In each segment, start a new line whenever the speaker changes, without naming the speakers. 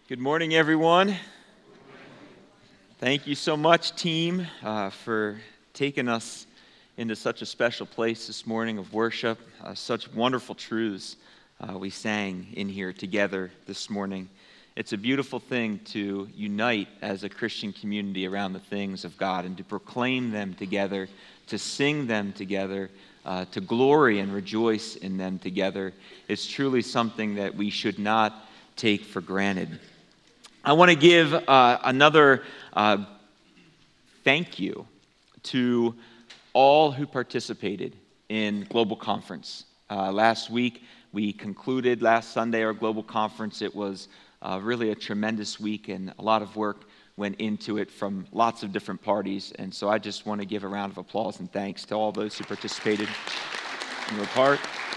Good morning, everyone. Thank you so much, team, for taking us into such a special place this morning of worship. Such wonderful truths we sang in here together this morning. It's a beautiful thing to unite as a Christian community around the things of God and to proclaim them together, to sing them together, to glory and rejoice in them together. It's truly something that we should not take for granted. I want to give another thank you to all who participated in Global Conference. Last week, we concluded last Sunday our Global Conference. It was really a tremendous week, and a lot of work went into it from lots of different parties. And so I just want to give a round of applause and thanks to all those who participated and were part.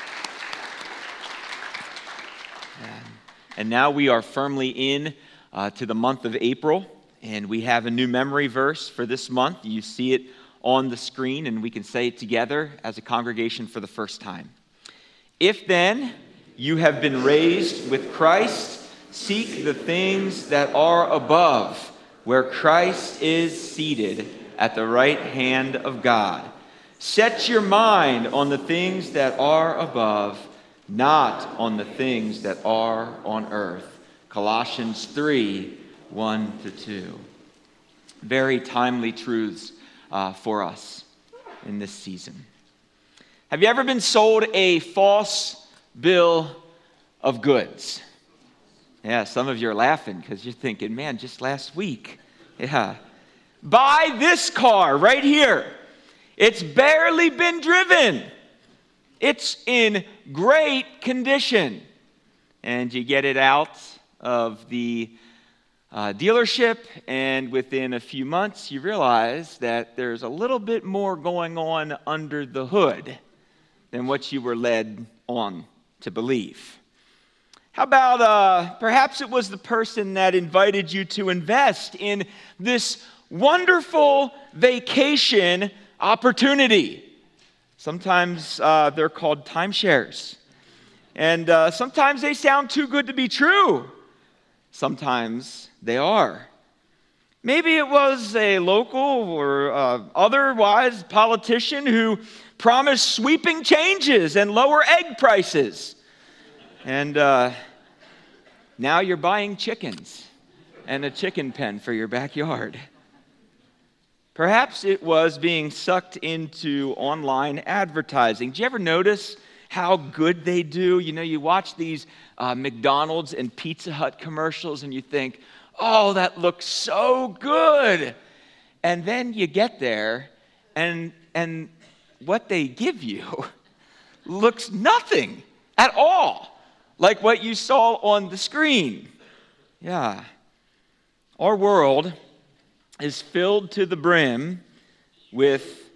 And now we are firmly in to the month of April, and we have a new memory verse for this month. You see it on the screen, and we can say it together as a congregation for the first time. If then you have been raised with Christ, seek the things that are above, where Christ is seated at the right hand of God. Set your mind on the things that are above, not on the things that are on earth. Colossians 3, 1-2. Very timely truths for us in this season. Have you ever been sold a false bill of goods? Yeah, some of you are laughing because you're thinking, man, just last week. Yeah. Buy this car right here. It's barely been driven. It's in great condition. And you get it out of the dealership, and within a few months you realize that there's a little bit more going on under the hood than what you were led on to believe. How about perhaps it was the person that invited you to invest in this wonderful vacation opportunity. Sometimes they're called timeshares. And sometimes they sound too good to be true. Sometimes they are. Maybe it was a local or otherwise politician who promised sweeping changes and lower egg prices. And now you're buying chickens and a chicken pen for your backyard. Perhaps it was being sucked into online advertising. Did you ever notice how good they do? You know, you watch these McDonald's and Pizza Hut commercials and you think, oh, that looks so good. And then you get there and what they give you looks nothing at all like what you saw on the screen. Yeah. Our world is filled to the brim with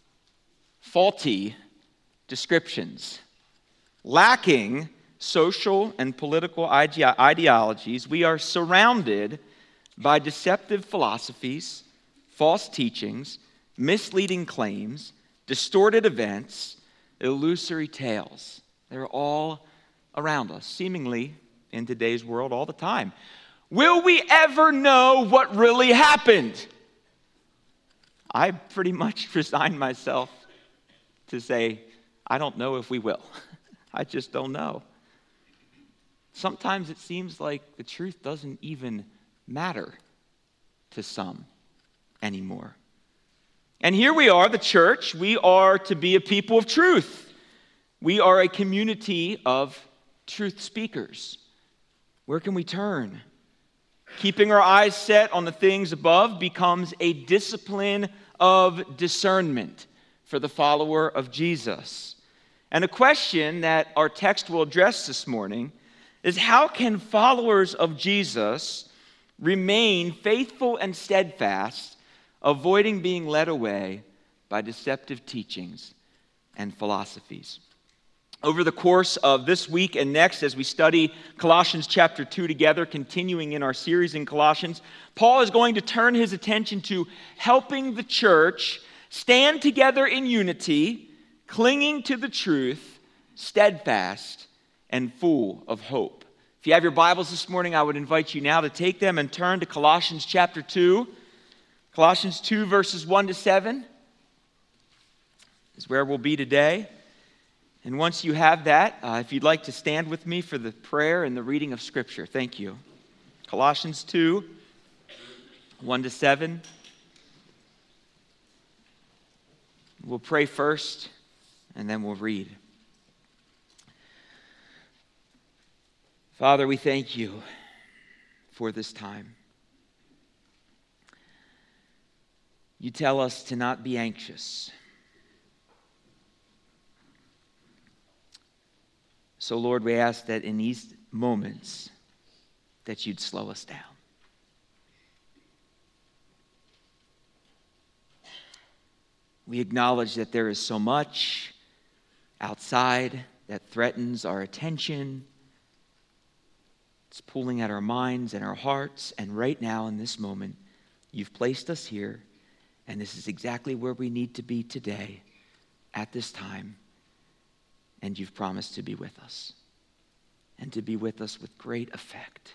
faulty descriptions. Lacking social and political ideologies, we are surrounded by deceptive philosophies, false teachings, misleading claims, distorted events, illusory tales. They're all around us, seemingly in today's world all the time. Will we ever know what really happened? I pretty much resigned myself to say, I don't know if we will. I just don't know. Sometimes it seems like the truth doesn't even matter to some anymore. And here we are, the church. We are to be a people of truth. We are a community of truth speakers. Where can we turn? Keeping our eyes set on the things above becomes a discipline of discernment for the follower of Jesus. And a question that our text will address this morning is, how can followers of Jesus remain faithful and steadfast, avoiding being led away by deceptive teachings and philosophies? Over the course of this week and next, as we study Colossians chapter 2 together, continuing in our series in Colossians, Paul is going to turn his attention to helping the church stand together in unity, clinging to the truth, steadfast and full of hope. If If you have your Bibles this morning, I would invite you now to take them and turn to Colossians chapter 2. Colossians 2, verses 1 to 7 is where we'll be today. And once you have that, if you'd like to stand with me for the prayer and the reading of Scripture. Thank you. Colossians 2, 1 to 7. We'll pray first, and then we'll read. Father, we thank you for this time. You tell us to not be anxious. So, Lord, we ask that in these moments that you'd slow us down. We acknowledge that there is so much outside that threatens our attention. It's pulling at our minds and our hearts. And right now, in this moment, you've placed us here. And this is exactly where we need to be today, at this time. And you've promised to be with us. And to be with us with great effect.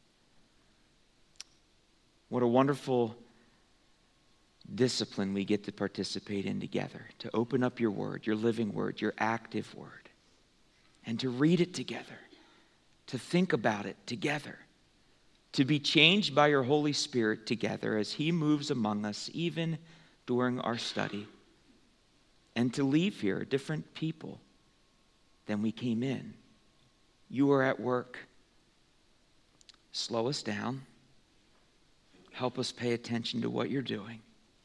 What a wonderful discipline we get to participate in together. To open up your word, your living word, your active word. And to read it together. To think about it together, to be changed by your Holy Spirit together as he moves among us, even during our study, and to leave here a different people than we came in. You are at work. Slow us down. Help us pay attention to what you're doing.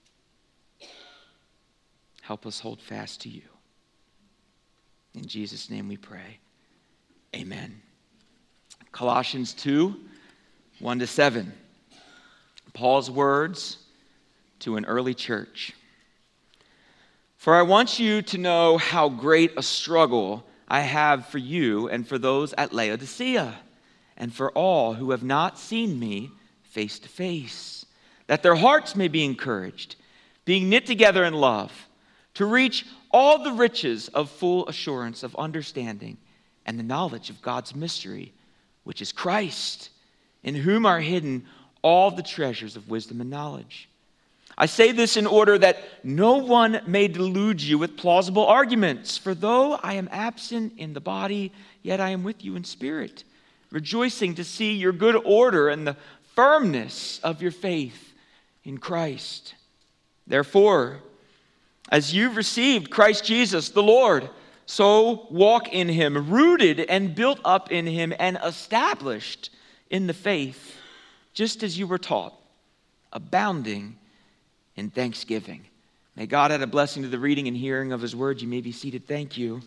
Help us hold fast to you. In Jesus' name we pray. Amen. Colossians 2, 1 to 7. Paul's words to an early church. For I want you to know how great a struggle I have for you and for those at Laodicea, and for all who have not seen me face to face, that their hearts may be encouraged, being knit together in love, to reach all the riches of full assurance of understanding and the knowledge of God's mystery, which is Christ, in whom are hidden all the treasures of wisdom and knowledge. I say this in order that no one may delude you with plausible arguments. For though I am absent in the body, yet I am with you in spirit, rejoicing to see your good order and the firmness of your faith in Christ. Therefore, as you've received Christ Jesus the Lord, so walk in him, rooted and built up in him and established in the faith, just as you were taught, abounding in thanksgiving. May God add a blessing to the reading and hearing of his word. You may be seated. Thank you.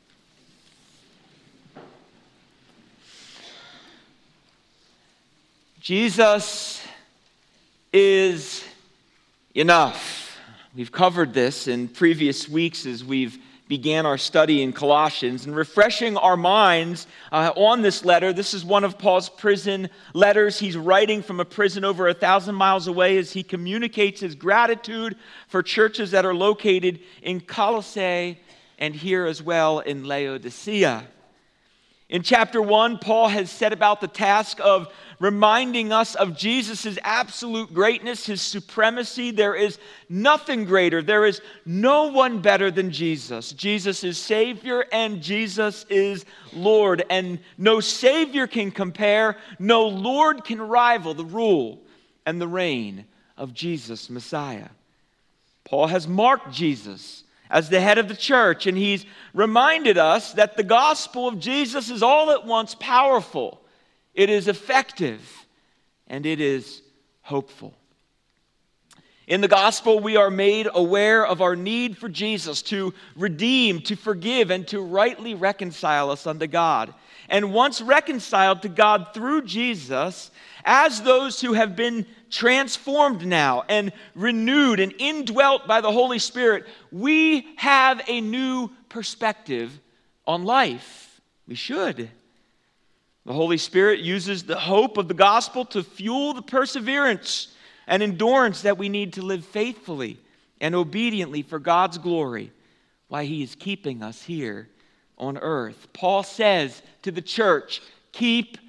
Jesus is enough. We've covered this in previous weeks as we've began our study in Colossians, and refreshing our minds on this letter. This is one of Paul's prison letters. He's writing from a prison over 1,000 miles away as he communicates his gratitude for churches that are located in Colossae and here as well in Laodicea. In chapter 1, Paul has set about the task of reminding us of Jesus' absolute greatness, his supremacy. There is nothing greater. There is no one better than Jesus. Jesus is Savior and Jesus is Lord. And no Savior can compare, no Lord can rival the rule and the reign of Jesus, Messiah. Paul has marked Jesus as the head of the church, and he's reminded us that the gospel of Jesus is all at once powerful, it is effective, and it is hopeful. In the gospel, we are made aware of our need for Jesus to redeem, to forgive, and to rightly reconcile us unto God. And once reconciled to God through Jesus, as those who have been transformed now and renewed and indwelt by the Holy Spirit, we have a new perspective on life. We should. The Holy Spirit uses the hope of the gospel to fuel the perseverance and endurance that we need to live faithfully and obediently for God's glory while he is keeping us here on earth. Paul says to the church, keep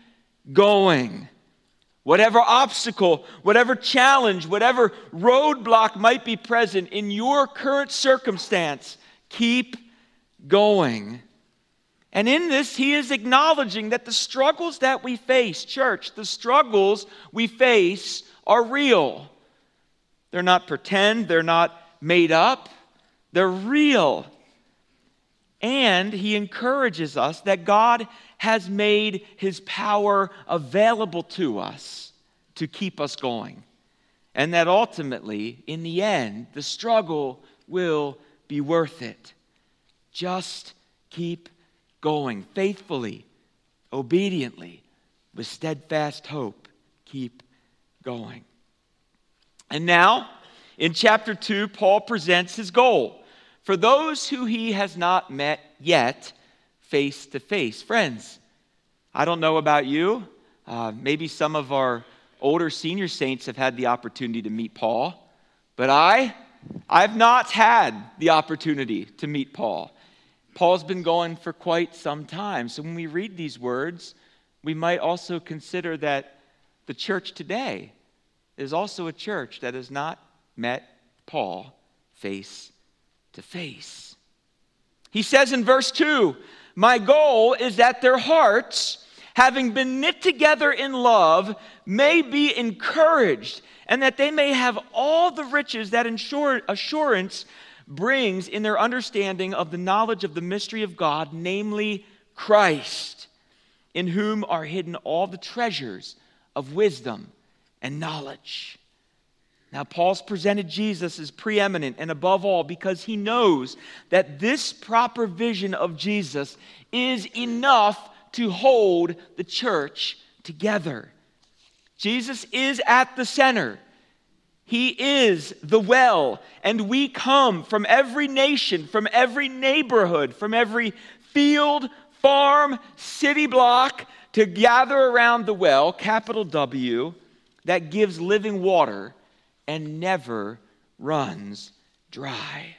going. Whatever obstacle, whatever challenge, whatever roadblock might be present in your current circumstance, keep going. And in this, he is acknowledging that the struggles that we face, church, the struggles we face are real. They're not pretend, they're not made up, they're real. And he encourages us that God has made his power available to us to keep us going. And that ultimately, in the end, the struggle will be worth it. Just keep going faithfully, obediently, with steadfast hope. Keep going. And now, in chapter 2, Paul presents his goal for those who he has not met yet face to face. Friends, I don't know about you. Maybe some of our older senior saints have had the opportunity to meet Paul, but I've not had the opportunity to meet Paul. Paul's been going for quite some time. So when we read these words, we might also consider that the church today is also a church that has not met Paul face to face. He says in verse 2, "My goal is that their hearts, having been knit together in love, may be encouraged, and that they may have all the riches that assurance brings in their understanding of the knowledge of the mystery of God, namely Christ, in whom are hidden all the treasures of wisdom and knowledge." Now, Paul's presented Jesus as preeminent and above all because he knows that this proper vision of Jesus is enough to hold the church together. Jesus is at the center. He is the well, and we come from every nation, from every neighborhood, from every field, farm, city block to gather around the well, capital W, that gives living water and never runs dry.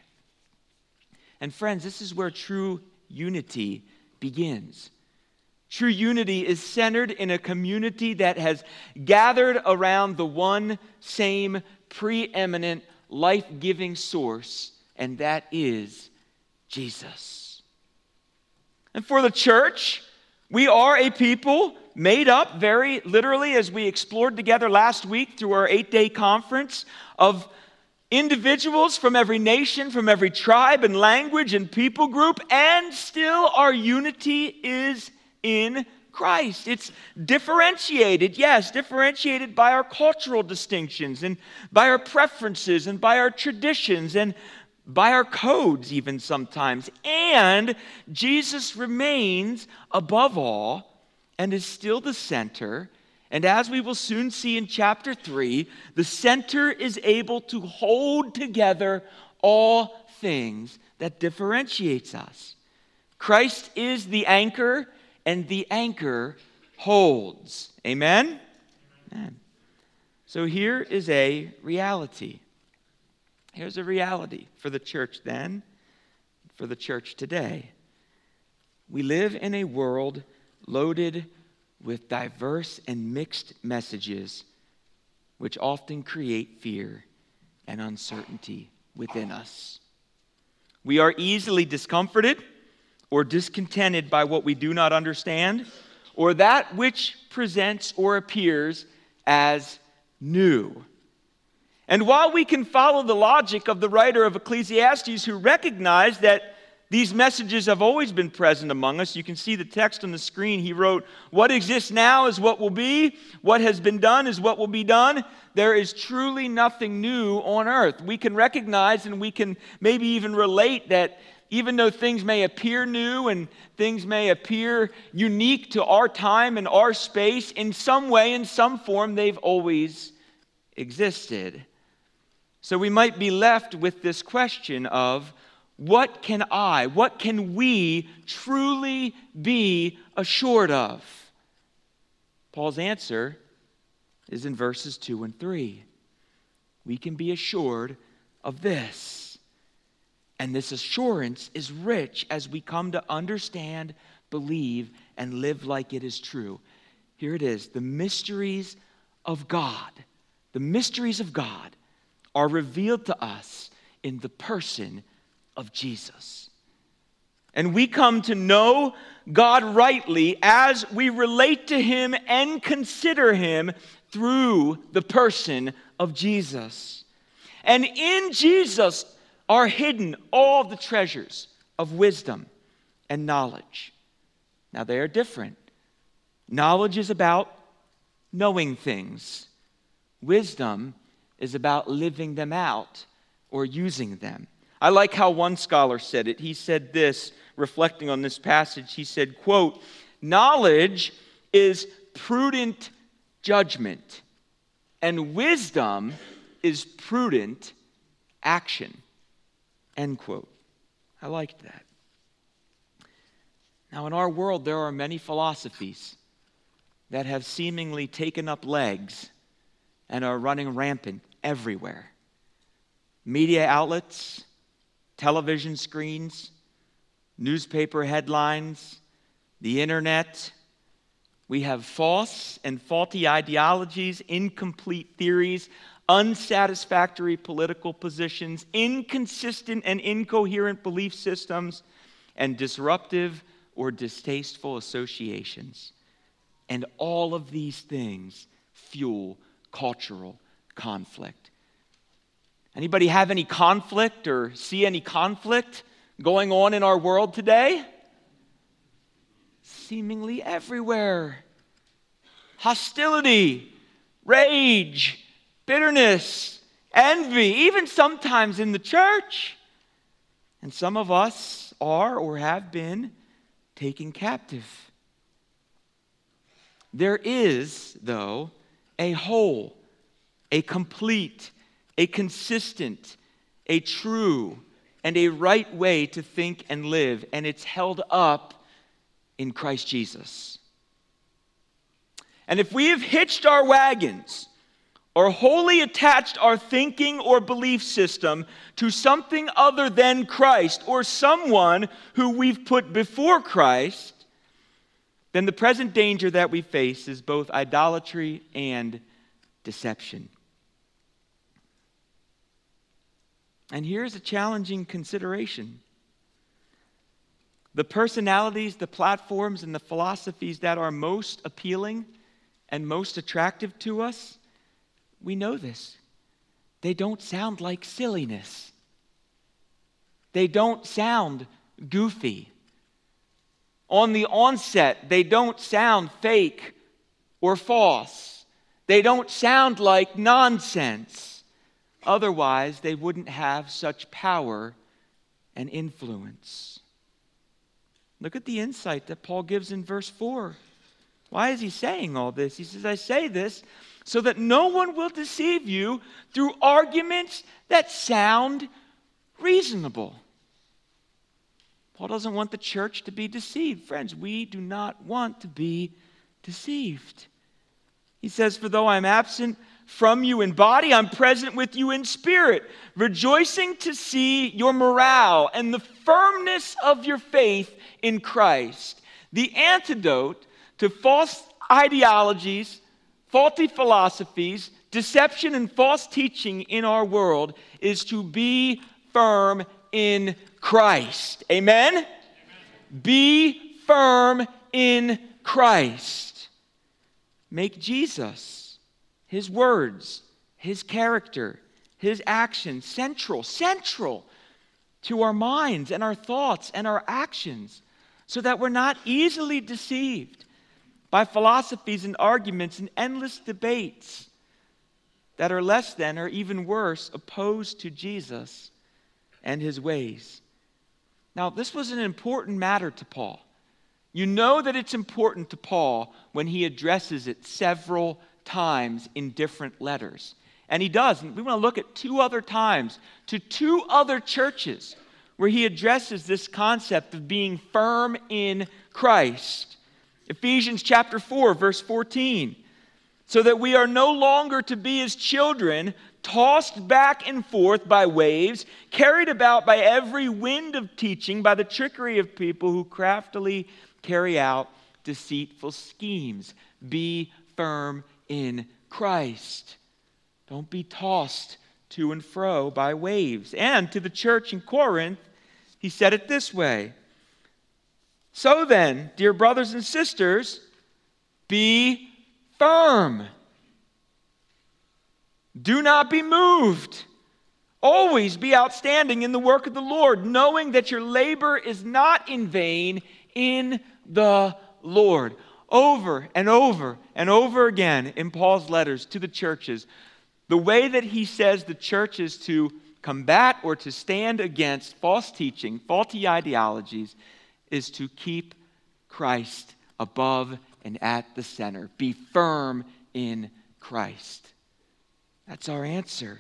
And friends, this is where true unity begins. True unity is centered in a community that has gathered around the one same preeminent life-giving source, and that is Jesus. And for the church, we are a people made up very literally, as we explored together last week through our 8-day conference, of individuals from every nation, from every tribe and language and people group, and still our unity is in Christ. It's differentiated, yes, differentiated by our cultural distinctions and by our preferences and by our traditions and by our codes even sometimes. And Jesus remains above all and is still the center. And as we will soon see in chapter 3, the center is able to hold together all things that differentiates us. Christ is the anchor, and the anchor holds. Amen? Amen. So here is a reality. Here's a reality for the church then, for the church today. We live in a world loaded with diverse and mixed messages, which often create fear and uncertainty within us. We are easily discomforted or discontented by what we do not understand, or that which presents or appears as new. And while we can follow the logic of the writer of Ecclesiastes, who recognized that these messages have always been present among us, you can see the text on the screen. He wrote, "What exists now is what will be. What has been done is what will be done. There is truly nothing new on earth." We can recognize and we can maybe even relate that even though things may appear new and things may appear unique to our time and our space, in some way, in some form, they've always existed. So we might be left with this question of, what can we truly be assured of? Paul's answer is in verses 2 and 3. We can be assured of this. And this assurance is rich as we come to understand, believe, and live like it is true. Here it is. The mysteries of God. The mysteries of God are revealed to us in the person of Jesus. And we come to know God rightly as we relate to him and consider him through the person of Jesus. And in Jesus are hidden all the treasures of wisdom and knowledge. Now they are different. Knowledge is about knowing things. Wisdom is about living them out or using them. I like how one scholar said it. He said this, reflecting on this passage. He said, quote, "Knowledge is prudent judgment, and wisdom is prudent action." End quote. I liked that. Now, in our world, there are many philosophies that have seemingly taken up legs and are running rampant everywhere. Media outlets, television screens, newspaper headlines, the internet. We have false and faulty ideologies, incomplete theories, unsatisfactory political positions, inconsistent and incoherent belief systems, and disruptive or distasteful associations. And all of these things fuel cultural conflict. Anybody have any conflict or see any conflict going on in our world today? Seemingly everywhere. Hostility, rage, bitterness, envy, even sometimes in the church. And some of us are or have been taken captive. There is, though, a whole, a complete, a consistent, a true, and a right way to think and live, and it's held up in Christ Jesus. And if we have hitched our wagons or wholly attached our thinking or belief system to something other than Christ or someone who we've put before Christ, then the present danger that we face is both idolatry and deception. And here's a challenging consideration. The personalities, the platforms, and the philosophies that are most appealing and most attractive to us, we know this. They don't sound like silliness. They don't sound goofy. On the onset, they don't sound fake or false. They don't sound like nonsense. Otherwise, they wouldn't have such power and influence. Look at the insight that Paul gives in verse 4. Why is he saying all this? He says, "I say this so that no one will deceive you through arguments that sound reasonable." Paul doesn't want the church to be deceived. Friends, we do not want to be deceived. He says, "For though I'm absent from you in body, I'm present with you in spirit, rejoicing to see your morale and the firmness of your faith in Christ." The antidote to false ideologies, faulty philosophies, deception, and false teaching in our world is to be firm in Christ. Amen? Amen. Be firm in Christ. Make Jesus, his words, his character, his actions central to our minds and our thoughts and our actions, so that we're not easily deceived by philosophies and arguments and endless debates that are less than or even worse, opposed to Jesus and his ways. Now, this was an important matter to Paul. You know that it's important to Paul when he addresses it several times in different letters. And he does. And we want to look at two other times to two other churches where he addresses this concept of being firm in Christ. Ephesians chapter 4, verse 14. "So that we are no longer to be as children, tossed back and forth by waves, carried about by every wind of teaching, by the trickery of people who craftily carry out deceitful schemes." Be firm in Christ. Don't be tossed to and fro by waves. And to the church in Corinth, he said it this way. So then, dear brothers and sisters, be firm. Do not be moved. Always be outstanding in the work of the Lord, knowing that your labor is not in vain in the Lord. Over and over and over again in Paul's letters to the churches, the way that he says the church is to combat or to stand against false teaching, faulty ideologies, is to keep Christ above and at the center. Be firm in Christ. That's our answer.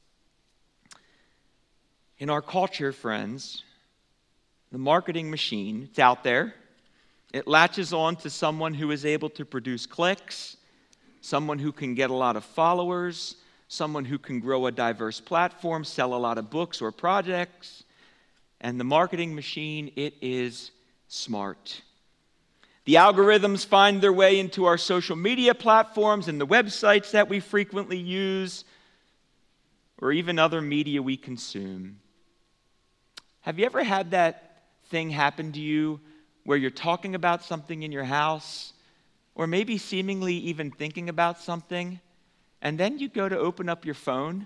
In our culture, friends, the marketing machine, it's out there. It latches on to someone who is able to produce clicks, someone who can get a lot of followers, someone who can grow a diverse platform, sell a lot of books or projects. And the marketing machine, it is smart. The algorithms find their way into our social media platforms and the websites that we frequently use, or even other media we consume. Have you ever had that thing happen to you where you're talking about something in your house, or maybe seemingly even thinking about something, and then you go to open up your phone,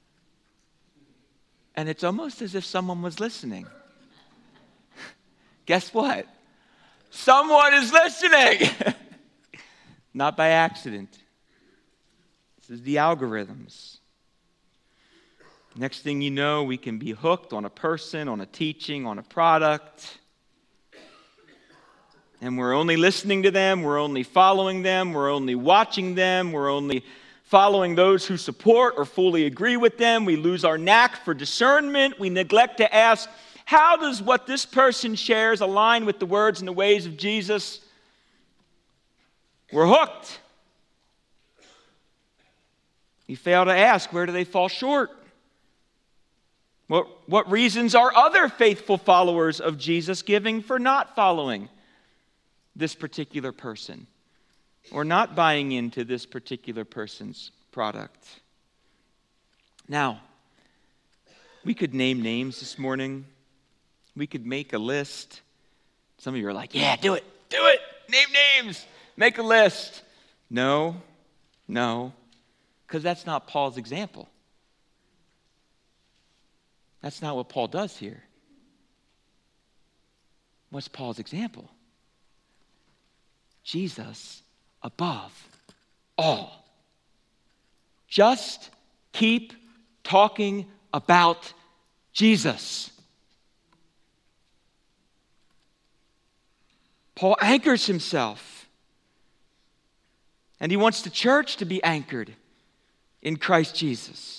and it's almost as if someone was listening? Guess what? Someone is listening! Not by accident. This is the algorithms. Next thing you know, we can be hooked on a person, on a teaching, on a product. And we're only listening to them, we're only following them, we're only watching them, we're only following those who support or fully agree with them. We lose our knack for discernment. We neglect to ask, how does what this person shares align with the words and the ways of Jesus? We're hooked. We fail to ask, where do they fall short? What reasons are other faithful followers of Jesus giving for not following this particular person or not buying into this particular person's product? Now, we could name names this morning. We could make a list. Some of you are like, yeah, do it, name names, make a list. No, because that's not Paul's example. That's not what Paul does here. What's Paul's example? Jesus above all. Just keep talking about Jesus. Paul anchors himself. And he wants the church to be anchored in Christ Jesus.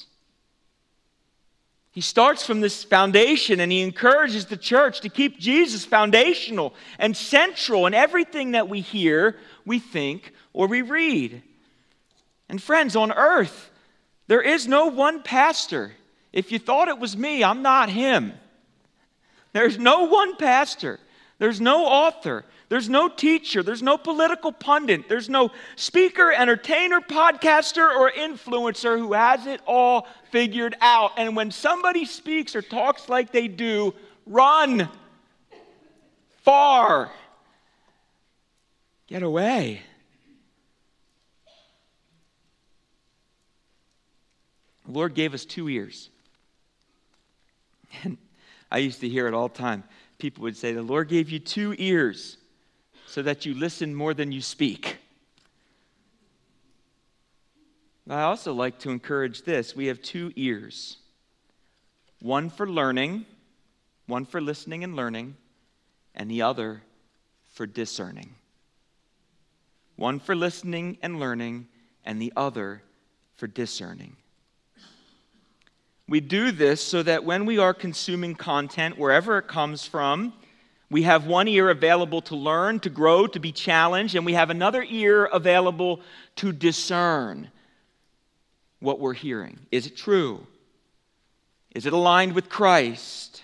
He starts from this foundation and he encourages the church to keep Jesus foundational and central in everything that we hear, we think, or we read. And friends, on earth, there is no one pastor. If you thought it was me, I'm not him. There's no one pastor. There's no author. There's no teacher. There's no political pundit. There's no speaker, entertainer, podcaster, or influencer who has it all figured out. And when somebody speaks or talks like they do, run far. Get away. The Lord gave us 2 ears. And I used to hear it all the time. People would say, the Lord gave you 2 ears so that you listen more than you speak. I also like to encourage this. We have 2 ears. One for learning, one for listening and learning, and the other for discerning. One for listening and learning, and the other for discerning. We do this so that when we are consuming content, wherever it comes from, we have one ear available to learn, to grow, to be challenged, and we have another ear available to discern what we're hearing. Is it true? Is it aligned with Christ?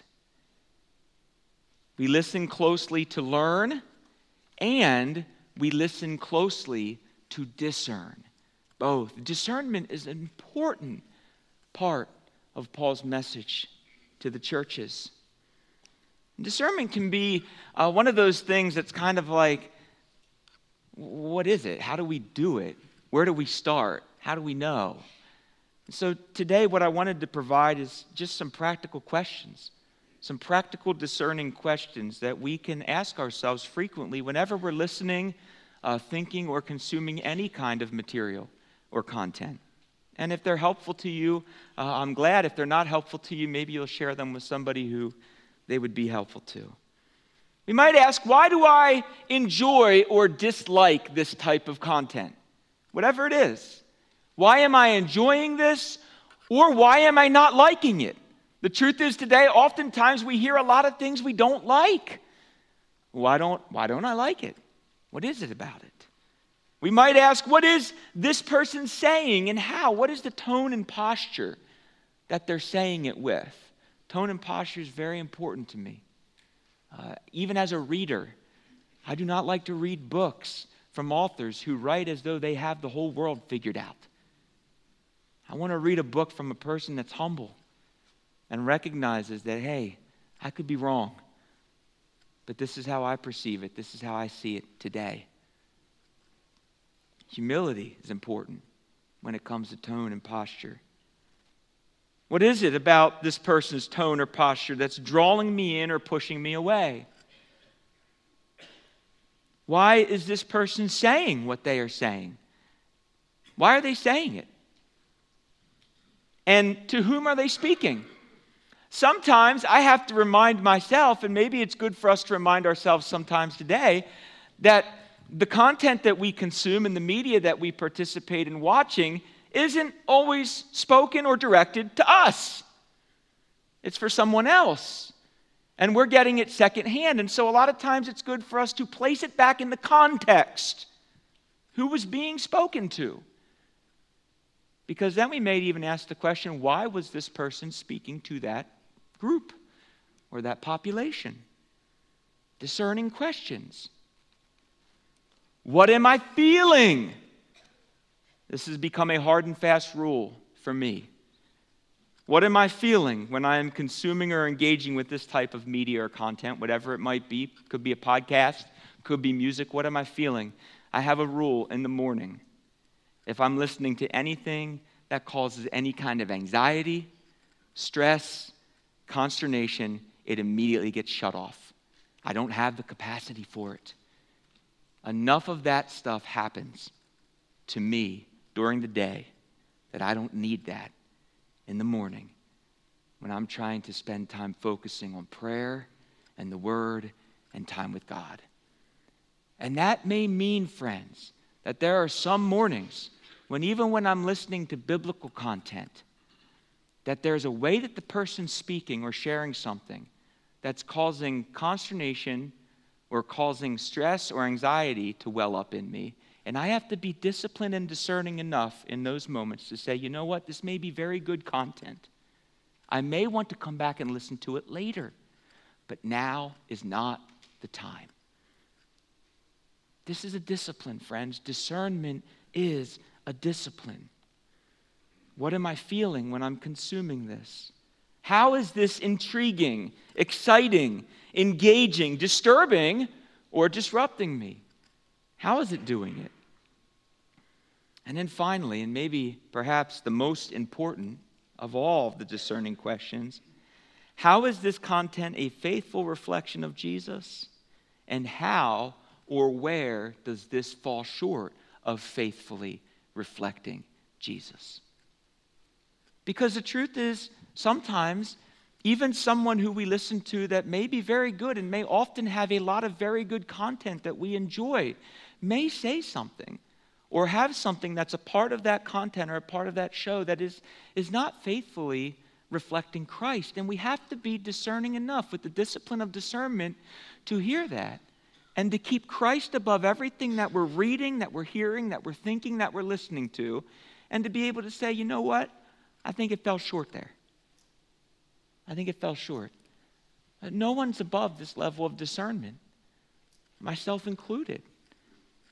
We listen closely to learn, and we listen closely to discern both. Discernment is an important part of Paul's message to the churches. Discernment can be one of those things that's kind of like, what is it? How do we do it? Where do we start? How do we know? So today what I wanted to provide is just some practical questions, some practical discerning questions that we can ask ourselves frequently whenever we're listening, thinking, or consuming any kind of material or content. And if they're helpful to you, I'm glad. If they're not helpful to you, maybe you'll share them with somebody who they would be helpful to. We might ask, why do I enjoy or dislike this type of content? Whatever it is. Why am I enjoying this, or why am I not liking it? The truth is today, oftentimes we hear a lot of things we don't like. Why don't I like it? What is it about it? We might ask, what is this person saying and how? What is the tone and posture that they're saying it with? Tone and posture is very important to me. Even as a reader, I do not like to read books from authors who write as though they have the whole world figured out. I want to read a book from a person that's humble and recognizes that, hey, I could be wrong, but this is how I perceive it. This is how I see it today. Humility is important when it comes to tone and posture. What is it about this person's tone or posture that's drawing me in or pushing me away? Why is this person saying what they are saying? Why are they saying it? And to whom are they speaking? Sometimes I have to remind myself, and maybe it's good for us to remind ourselves sometimes today, that the content that we consume and the media that we participate in watching isn't always spoken or directed to us. It's for someone else. And we're getting it secondhand. And so a lot of times it's good for us to place it back in the context. Who was being spoken to? Because then we may even ask the question, why was this person speaking to that group or that population? Discerning questions. What am I feeling? This has become a hard and fast rule for me. What am I feeling when I am consuming or engaging with this type of media or content, whatever it might be? Could be a podcast, could be music. What am I feeling? I have a rule in the morning. If I'm listening to anything that causes any kind of anxiety, stress, consternation, it immediately gets shut off. I don't have the capacity for it. Enough of that stuff happens to me during the day that I don't need that in the morning when I'm trying to spend time focusing on prayer and the Word and time with God. And that may mean, friends, that there are some mornings when even when I'm listening to biblical content, that there's a way that the person's speaking or sharing something that's causing consternation or causing stress or anxiety to well up in me. And I have to be disciplined and discerning enough in those moments to say, you know what, this may be very good content. I may want to come back and listen to it later, but now is not the time. This is a discipline, friends. Discernment is a discipline. What am I feeling when I'm consuming this? How is this intriguing, exciting, engaging, disturbing, or disrupting me? How is it doing it? And then finally, and maybe perhaps the most important of all of the discerning questions, how is this content a faithful reflection of Jesus? And how or where does this fall short of faithfully reflecting Jesus? Because the truth is, sometimes even someone who we listen to that may be very good and may often have a lot of very good content that we enjoy may say something or have something that's a part of that content or a part of that show that is not faithfully reflecting Christ. And we have to be discerning enough with the discipline of discernment to hear that and to keep Christ above everything that we're reading, that we're hearing, that we're thinking, that we're listening to, and to be able to say, you know what? I think it fell short there. I think it fell short. No one's above this level of discernment, myself included.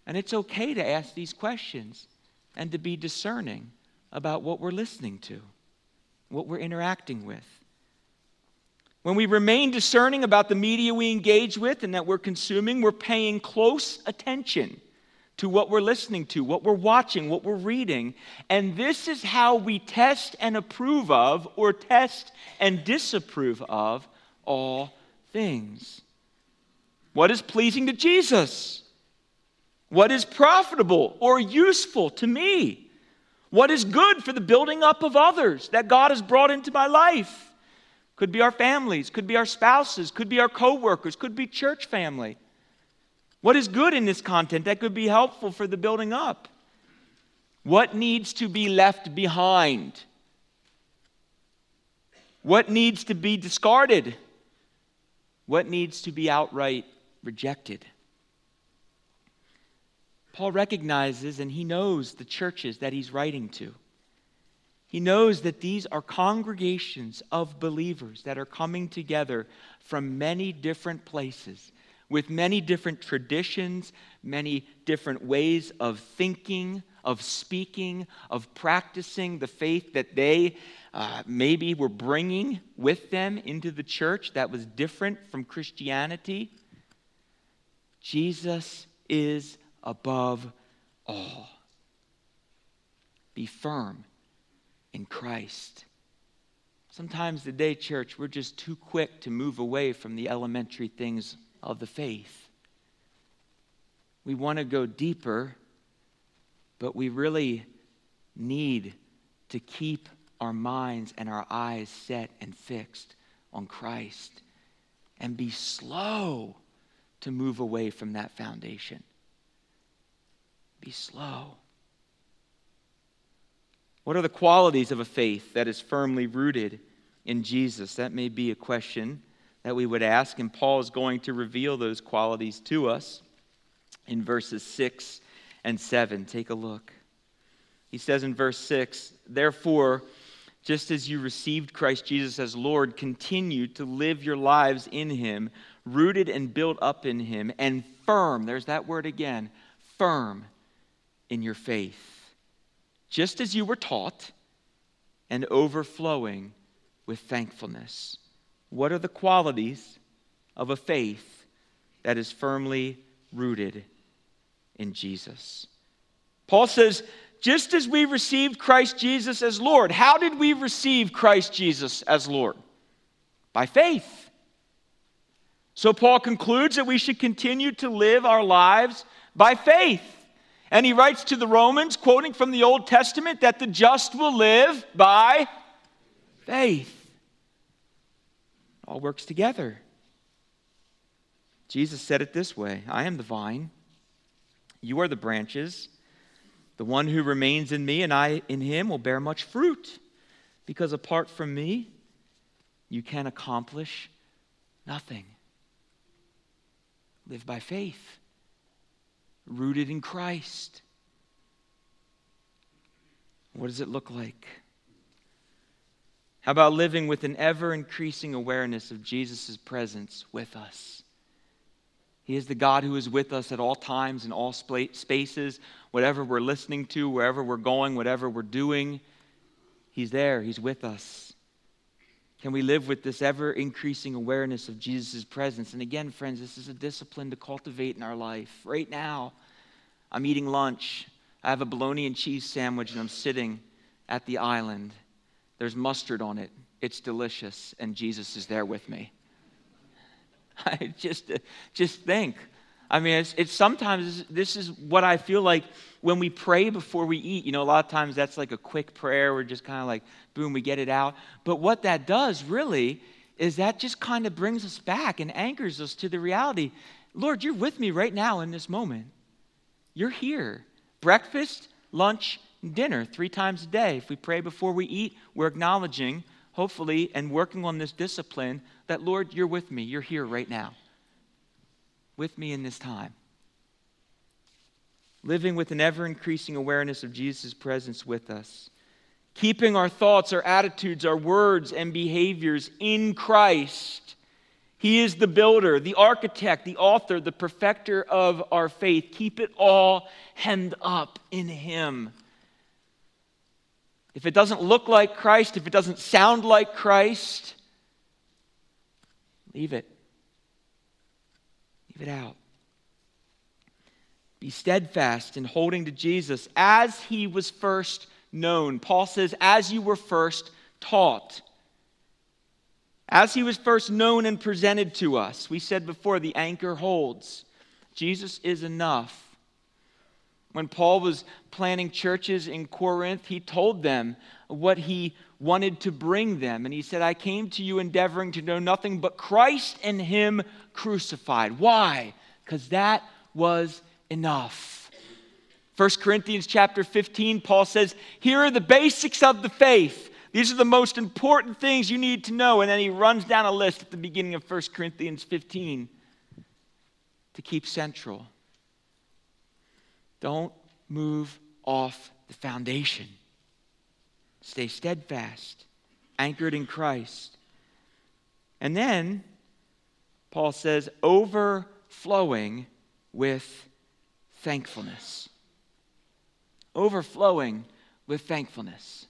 And it's okay to ask these questions and to be discerning about what we're listening to, what we're interacting with. When we remain discerning about the media we engage with and that we're consuming, we're paying close attention to what we're listening to, what we're watching, what we're reading. And this is how we test and approve of, or test and disapprove of, all things. What is pleasing to Jesus? What is profitable or useful to me? What is good for the building up of others that God has brought into my life? Could be our families, could be our spouses, could be our co-workers, could be church family. What is good in this content that could be helpful for the building up? What needs to be left behind? What needs to be discarded? What needs to be outright rejected? Paul recognizes and he knows the churches that he's writing to. He knows that these are congregations of believers that are coming together from many different places, with many different traditions, many different ways of thinking, of speaking, of practicing the faith that they maybe were bringing with them into the church that was different from Christianity. Jesus is above all. Be firm in Christ. Sometimes today, church, we're just too quick to move away from the elementary things of the faith. We want to go deeper, but we really need to keep our minds and our eyes set and fixed on Christ and be slow to move away from that foundation. Be slow. What are the qualities of a faith that is firmly rooted in Jesus? That may be a question that we would ask, and Paul is going to reveal those qualities to us in verses 6 and 7. Take a look. He says in verse 6, "Therefore, just as you received Christ Jesus as Lord, continue to live your lives in him, rooted and built up in him, and firm," there's that word again, firm in your faith, just as you were taught, and overflowing with thankfulness. What are the qualities of a faith that is firmly rooted in Jesus? Paul says, just as we received Christ Jesus as Lord. How did we receive Christ Jesus as Lord? By faith. So Paul concludes that we should continue to live our lives by faith. And he writes to the Romans, quoting from the Old Testament, that the just will live by faith. It all works together. Jesus said it this way, "I am the vine, you are the branches. The one who remains in me and I in him will bear much fruit, because apart from me, you can accomplish nothing." Live by faith, rooted in Christ. What does it look like? How about living with an ever-increasing awareness of Jesus' presence with us? He is the God who is with us at all times, in all spaces, whatever we're listening to, wherever we're going, whatever we're doing. He's there. He's with us. Can we live with this ever-increasing awareness of Jesus' presence? And again, friends, this is a discipline to cultivate in our life. Right now, I'm eating lunch. I have a bologna and cheese sandwich, and I'm sitting at the island. There's mustard on it. It's delicious, and Jesus is there with me. I just think. I mean, it's sometimes this is what I feel like when we pray before we eat. You know, a lot of times that's like a quick prayer. We're just kind of like, boom, we get it out. But what that does really is that just kind of brings us back and anchors us to the reality. Lord, you're with me right now in this moment. You're here. Breakfast, lunch, and dinner 3 times a day. If we pray before we eat, we're acknowledging, hopefully, and working on this discipline that, Lord, you're with me. You're here right now. With me in this time. Living with an ever-increasing awareness of Jesus' presence with us. Keeping our thoughts, our attitudes, our words, and behaviors in Christ. He is the builder, the architect, the author, the perfecter of our faith. Keep it all hemmed up in Him. If it doesn't look like Christ, if it doesn't sound like Christ, leave it. Leave it out. Be steadfast in holding to Jesus as He was first known. Paul says, as you were first taught. As He was first known and presented to us. We said before, the anchor holds. Jesus is enough. When Paul was planning churches in Corinth, he told them what he wanted to bring them. And he said, I came to you endeavoring to know nothing but Christ and Him crucified. Why? Because that was enough. 1 Corinthians chapter 15, Paul says, here are the basics of the faith. These are the most important things you need to know. And then he runs down a list at the beginning of 1 Corinthians 15 to keep central. Don't move off the foundation. Stay steadfast, anchored in Christ. And then Paul says, overflowing with thankfulness. Overflowing with thankfulness.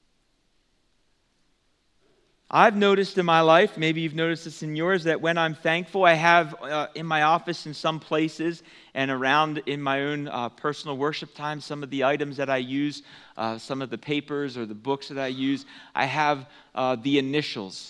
I've noticed in my life, maybe you've noticed this in yours, that when I'm thankful, I have in my office in some places and around in my own personal worship time, some of the items that I use, some of the papers or the books that I use, I have the initials,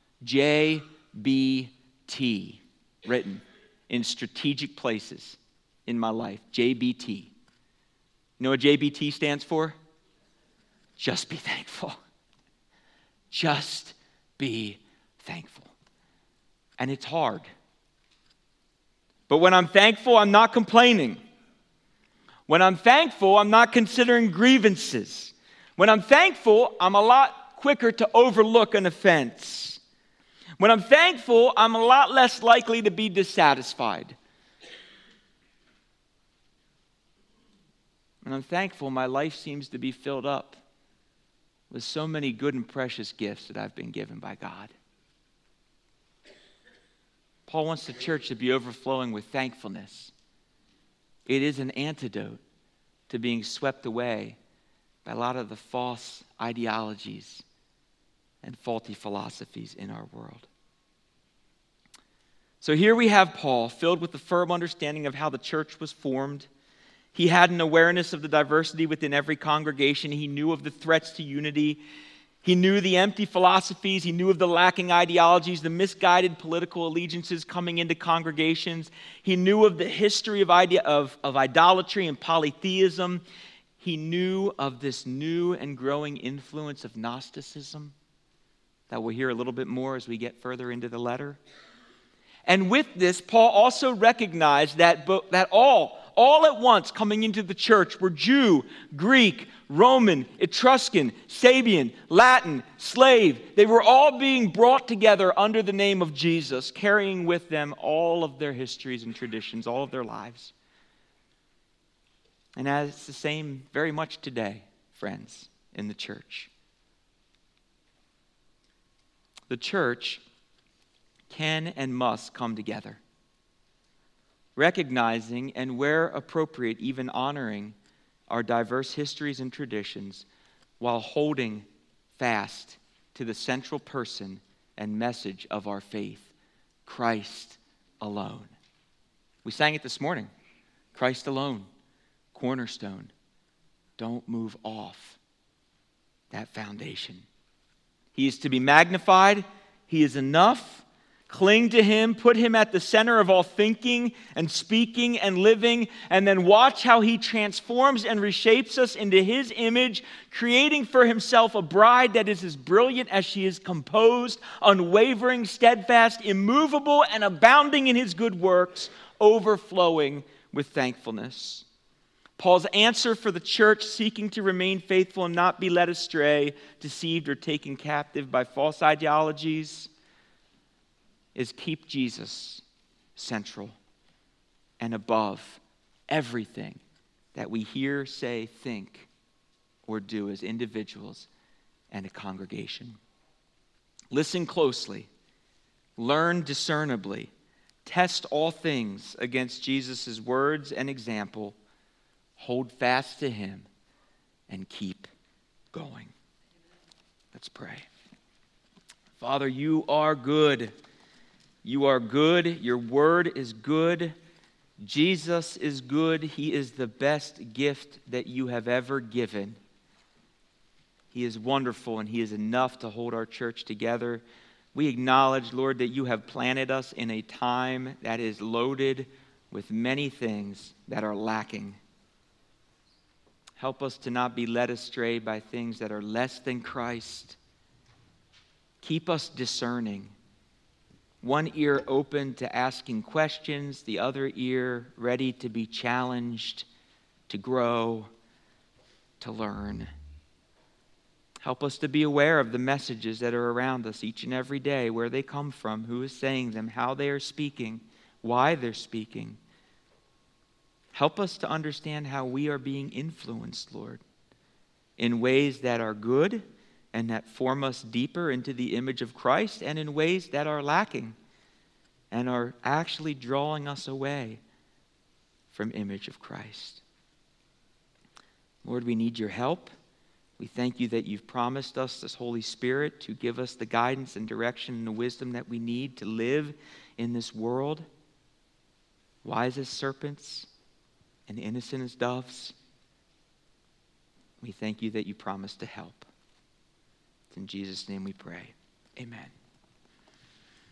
JBT, written in strategic places in my life, JBT. You know what JBT stands for? Just be thankful. Just be thankful. And it's hard. But when I'm thankful, I'm not complaining. When I'm thankful, I'm not considering grievances. When I'm thankful, I'm a lot quicker to overlook an offense. When I'm thankful, I'm a lot less likely to be dissatisfied. When I'm thankful, my life seems to be filled up with so many good and precious gifts that I've been given by God. Paul wants the church to be overflowing with thankfulness. It is an antidote to being swept away by a lot of the false ideologies and faulty philosophies in our world. So here we have Paul, filled with the firm understanding of how the church was formed. He had an awareness of the diversity within every congregation. He knew of the threats to unity. He knew the empty philosophies. He knew of the lacking ideologies, the misguided political allegiances coming into congregations. He knew of the history of idolatry and polytheism. He knew of this new and growing influence of Gnosticism that we'll hear a little bit more as we get further into the letter. And with this, Paul also recognized that all at once coming into the church were Jew, Greek, Roman, Etruscan, Sabian, Latin, slave. They were all being brought together under the name of Jesus, carrying with them all of their histories and traditions, all of their lives. And as it's the same very much today, friends, in the church. The church can and must come together, recognizing and where appropriate, even honoring our diverse histories and traditions while holding fast to the central person and message of our faith, Christ alone. We sang it this morning. Christ alone, cornerstone. Don't move off that foundation. He is to be magnified. He is enough. Cling to Him, put Him at the center of all thinking and speaking and living, and then watch how He transforms and reshapes us into His image, creating for Himself a bride that is as brilliant as she is composed, unwavering, steadfast, immovable, and abounding in His good works, overflowing with thankfulness. Paul's answer for the church seeking to remain faithful and not be led astray, deceived, or taken captive by false ideologies is keep Jesus central and above everything that we hear, say, think, or do as individuals and a congregation. Listen closely Learn discernibly. Test all things against Jesus' words and example. Hold fast to him and keep going. Let's pray. Father, you are good. You are good. Your word is good. Jesus is good. He is the best gift that you have ever given. He is wonderful, and he is enough to hold our church together. We acknowledge, Lord, that you have planted us in a time that is loaded with many things that are lacking. Help us to not be led astray by things that are less than Christ. Keep us discerning. One ear open to asking questions, the other ear ready to be challenged, to grow, to learn. Help us to be aware of the messages that are around us each and every day, where they come from, who is saying them, how they are speaking, why they're speaking. Help us to understand how we are being influenced, Lord, in ways that are good and that form us deeper into the image of Christ, and in ways that are lacking and are actually drawing us away from image of Christ. Lord, we need your help. We thank you that you've promised us this Holy Spirit to give us the guidance and direction and the wisdom that we need to live in this world, wise as serpents and innocent as doves. We thank you that you promise to help. It's in Jesus' name we pray. Amen.